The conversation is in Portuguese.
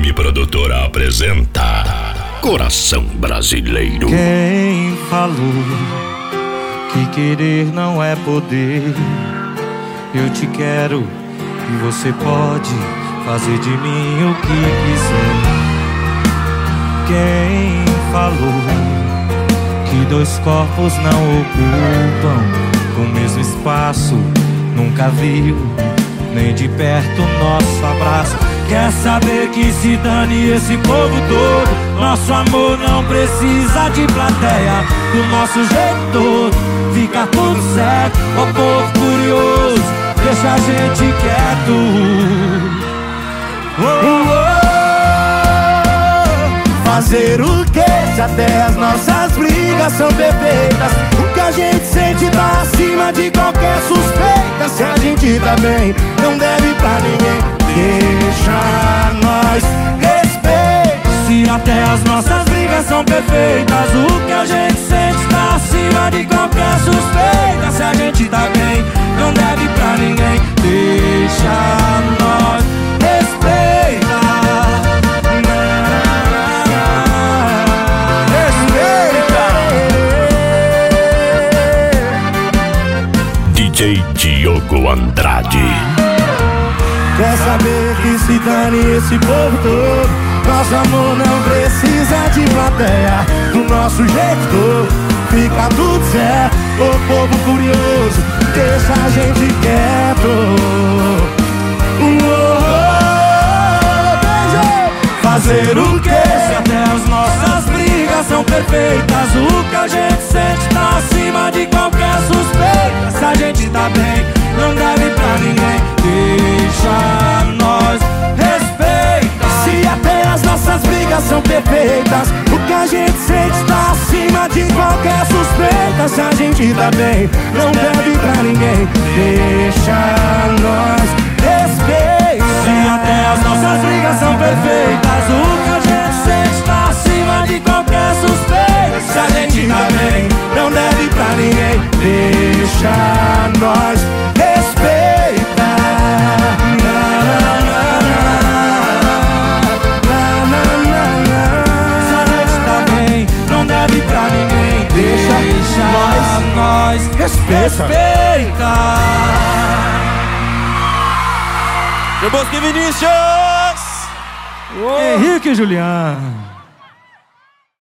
FM Produtora apresenta Coração Brasileiro. Quem falou que querer não é poder? Eu te quero e você pode fazer de mim o que quiser. Quem falou que dois corpos não ocupam o mesmo espaço? Nunca viu nem de perto nosso abraço. Quer saber que se dane esse povo todo? Nosso amor não precisa de plateia. Do nosso jeito todo fica tudo certo. Ó povo curioso, deixa a gente quieto. Fazer o que se até as nossas brigas são perfeitas? O que a gente sente tá acima de qualquer suspeita. Se a gente tá bem, não deve pra ninguém. Deixa nós respeitar. Se até as nossas brigas são perfeitas, o que a gente sente tá acima de qualquer suspeita. Se a gente tá bem, não deve pra ninguém. Deixa nós respeitar. DJ Diogo Andrade. Quer saber que se dane esse povo todo? Nosso amor não precisa de plateia. Do nosso jeito todo fica tudo certo. Ô povo curioso, deixa a gente quieto. Fazer o que se até as nossas brigas são perfeitas? O que a gente sente tá acima de qualquer suspeita. Se a gente tá bem, não deve pra ninguém. Deixa nós respeitar. Se até as nossas brigas são perfeitas, o que a gente sente tá acima de qualquer suspeita. Se a gente tá bem, não deve pra ninguém. Deixa nós respeitar. Se até as nossas brigas são perfeitas, o que a gente sente tá acima de qualquer suspeita. Se a gente tá bem, não deve pra ninguém. Deixa nós respeitar. Se a gente tá bem, não deve pra ninguém. Deixa nós respeitar. Meu Bosque Vinícius! Henrique e Juliano.